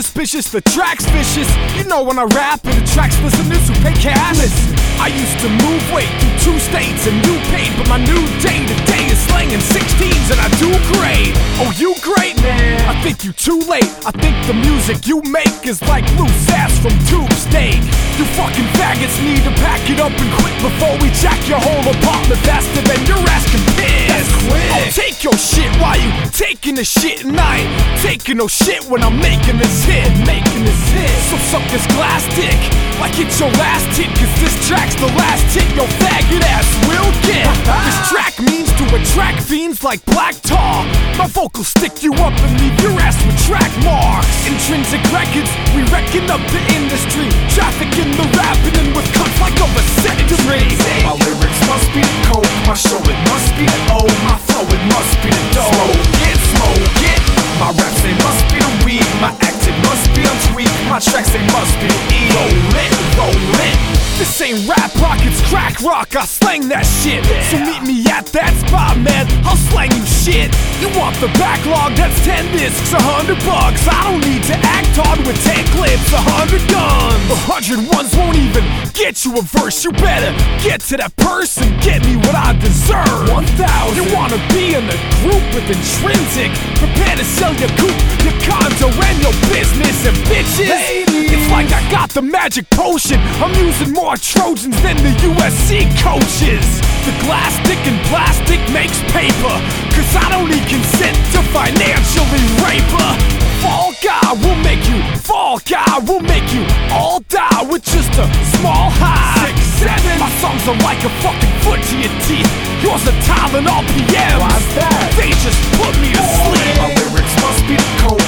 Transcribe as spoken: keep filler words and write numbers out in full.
suspicious, the track's vicious. You know when I rap and attracts listeners who pay cash. Listen, I used to move weight through two states and new paid, but my new day today is slanging sixteens and I do great. Oh, you great, man? I think you too late. I think the music you make is like loose ass from tube steak. You fucking faggots need to pack it up and quit before we jack your whole apartment faster than your ass can piss. I'll take your shit while you taking the shit, and I ain't taking no shit when I'm making this hit. Making this hit. So suck this glass dick like it's your last hit, cause this track's the last hit your faggot ass will get. This track means to attract fiends like black tar. My vocals stick you up and leave your ass with track marks. Intrinsic records, we reckon up the industry. Trafficking the rapping and with cuts like over century. My lyrics must be the code, my show it must be the O, my flow it must be the dough. Smoke it, smoke it. My raps they must be the weed, my act it must be on tweak. My tracks they must be the E. Roll it, roll it. This ain't rap rock, it's crack rock, I slang that shit. So meet me at that spot, man, I'll slang you shit. You want the backlog, that's ten discs, a hundred bucks. I don't need to act hard with ten clips, a hundred guns. A hundred ones won't even get you a verse. You better get to that person, get me what I deserve. One thousand. You wanna be in the group with Intrinsic? Prepare to sell your coupe, your condo, and your business. And bitches, ladies, it's like I got the magic potion. I'm using more Trojans than the U S C coaches. The glass stick and plastic makes paper, cause I don't need consent to financially rape her. Fall guy will make you, fall guy will make you all die with just a small high. Six, seven. My songs are like a fucking foot to your teeth. Yours are Tylenol P Ms. Why's that? They just put me to sleep. My lyrics must be the code,